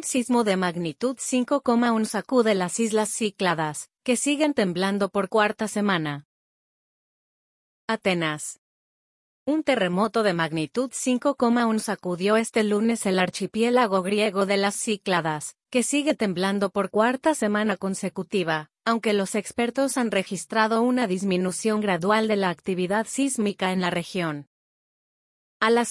sismo de magnitud 5,1 sacude las Islas Cícladas, que siguen temblando por cuarta semana. Atenas. Un terremoto de magnitud 5,1 sacudió este lunes el archipiélago griego de las Cícladas, que sigue temblando por cuarta semana consecutiva, aunque los expertos han registrado una disminución gradual de la actividad sísmica en la región. A las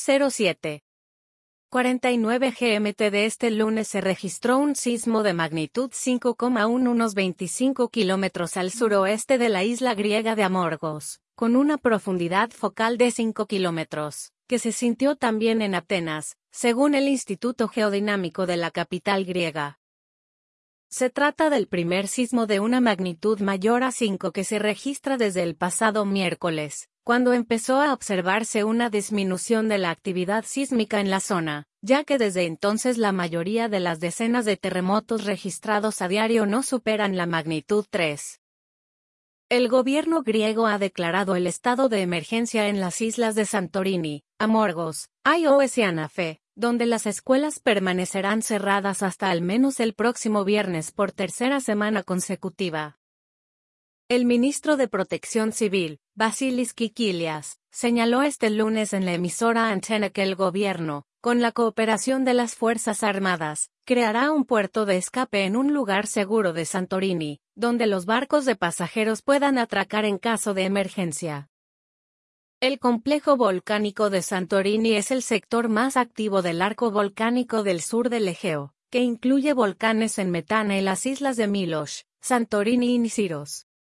07:49 GMT de este lunes se registró un sismo de magnitud 5,1 unos 25 kilómetros al suroeste de la isla griega de Amorgos, con una profundidad focal de 5 kilómetros, que se sintió también en Atenas, según el Instituto Geodinámico de la capital griega. Se trata del primer sismo de una magnitud mayor a 5 que se registra desde el pasado miércoles, cuando empezó a observarse una disminución de la actividad sísmica en la zona, ya que desde entonces la mayoría de las decenas de terremotos registrados a diario no superan la magnitud 3. El gobierno griego ha declarado el estado de emergencia en las islas de Santorini, Amorgos, Ios y Anafe, donde las escuelas permanecerán cerradas hasta al menos el próximo viernes por tercera semana consecutiva. El ministro de Protección Civil, Vasilis Kikilias, señaló este lunes en la emisora Antena que el gobierno, con la cooperación de las Fuerzas Armadas, creará un puerto de escape en un lugar seguro de Santorini, donde los barcos de pasajeros puedan atracar en caso de emergencia. El complejo volcánico de Santorini es el sector más activo del arco volcánico del sur del Egeo, que incluye volcanes en Metana y las islas de Milos, Santorini y Nisiros.